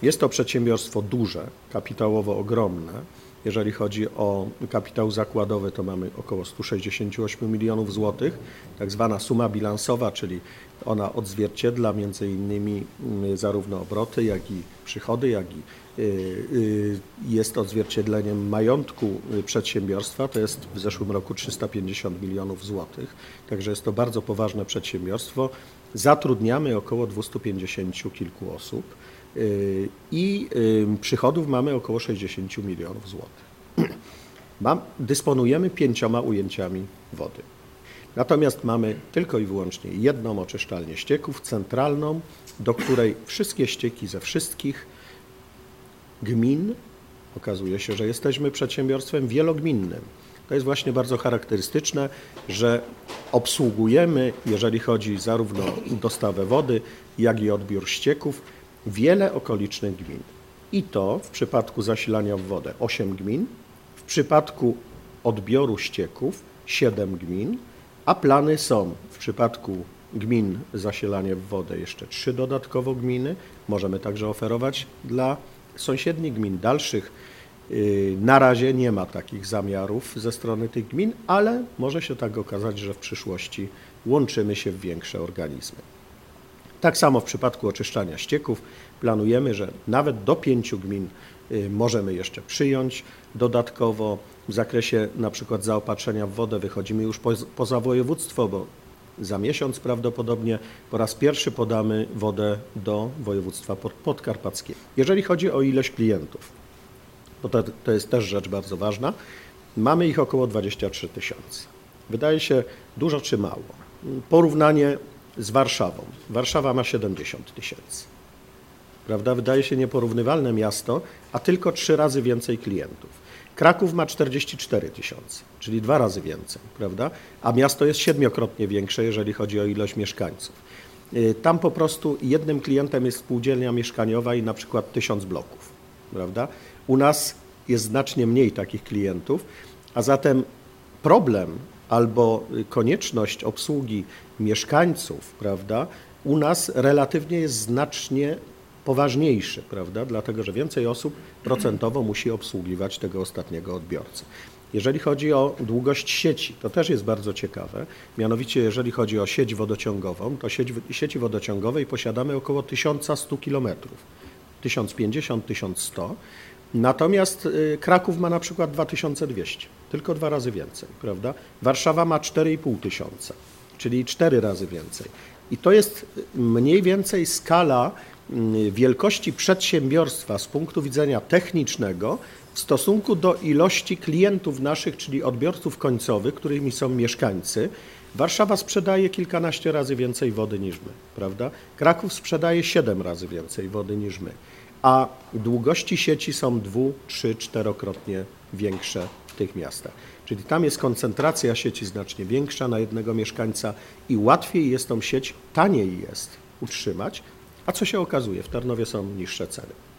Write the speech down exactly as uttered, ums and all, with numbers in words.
Jest to przedsiębiorstwo duże, kapitałowo ogromne. Jeżeli chodzi o kapitał zakładowy, to mamy około sto sześćdziesiąt osiem milionów złotych, tak zwana suma bilansowa, czyli ona odzwierciedla między innymi zarówno obroty, jak i przychody, jak i jest odzwierciedleniem majątku przedsiębiorstwa. To jest w zeszłym roku trzysta pięćdziesiąt milionów złotych, także jest to bardzo poważne przedsiębiorstwo. Zatrudniamy około dwieście pięćdziesiąt kilku osób i przychodów mamy około sześćdziesiąt milionów złotych. Mam, dysponujemy pięcioma ujęciami wody. Natomiast mamy tylko i wyłącznie jedną oczyszczalnię ścieków centralną, do której wszystkie ścieki ze wszystkich gmin, okazuje się, że jesteśmy przedsiębiorstwem wielogminnym. To jest właśnie bardzo charakterystyczne, że obsługujemy, jeżeli chodzi zarówno o dostawę wody, jak i odbiór ścieków, wiele okolicznych gmin. I to w przypadku zasilania w wodę osiem gmin, w przypadku odbioru ścieków siedem gmin, a plany są w przypadku gmin zasilanie w wodę jeszcze trzy dodatkowo gminy. Możemy także oferować dla sąsiednich gmin dalszych. Na razie nie ma takich zamiarów ze strony tych gmin, ale może się tak okazać, że w przyszłości łączymy się w większe organizmy. Tak samo w przypadku oczyszczania ścieków planujemy, że nawet do pięciu gmin możemy jeszcze przyjąć dodatkowo. W zakresie na przykład zaopatrzenia w wodę wychodzimy już poza województwo, bo za miesiąc prawdopodobnie po raz pierwszy podamy wodę do województwa podkarpackiego. Jeżeli chodzi o ilość klientów, bo to, to jest też rzecz bardzo ważna, mamy ich około dwadzieścia trzy tysiące. Wydaje się dużo czy mało. Porównanie z Warszawą. Warszawa ma siedemdziesiąt tysięcy. Prawda? Wydaje się nieporównywalne miasto, a tylko trzy razy więcej klientów. Kraków ma czterdzieści cztery tysiące, czyli dwa razy więcej, prawda? A miasto jest siedmiokrotnie większe, jeżeli chodzi o ilość mieszkańców. Tam po prostu jednym klientem jest spółdzielnia mieszkaniowa i na przykład tysiąc bloków, prawda? U nas jest znacznie mniej takich klientów, a zatem problem albo konieczność obsługi mieszkańców, prawda, u nas relatywnie jest znacznie poważniejszy, prawda, dlatego że więcej osób procentowo musi obsługiwać tego ostatniego odbiorcę. Jeżeli chodzi o długość sieci, to też jest bardzo ciekawe, mianowicie jeżeli chodzi o sieć wodociągową, to sieć, sieci wodociągowej posiadamy około tysiąc sto kilometrów, tysiąc pięćdziesiąt, tysiąc sto, natomiast Kraków ma na przykład dwa tysiące dwieście, tylko dwa razy więcej, prawda? Warszawa ma cztery i pół tysiąca, czyli cztery razy więcej. I to jest mniej więcej skala wielkości przedsiębiorstwa z punktu widzenia technicznego w stosunku do ilości klientów naszych, czyli odbiorców końcowych, którymi są mieszkańcy. Warszawa sprzedaje kilkanaście razy więcej wody niż my, prawda? Kraków sprzedaje siedem razy więcej wody niż my, a długości sieci są dwu, trzy, czterokrotnie większe w tych miastach. Czyli tam jest koncentracja sieci znacznie większa na jednego mieszkańca i łatwiej jest tą sieć, taniej jest utrzymać. A co się okazuje? W Tarnowie są niższe ceny.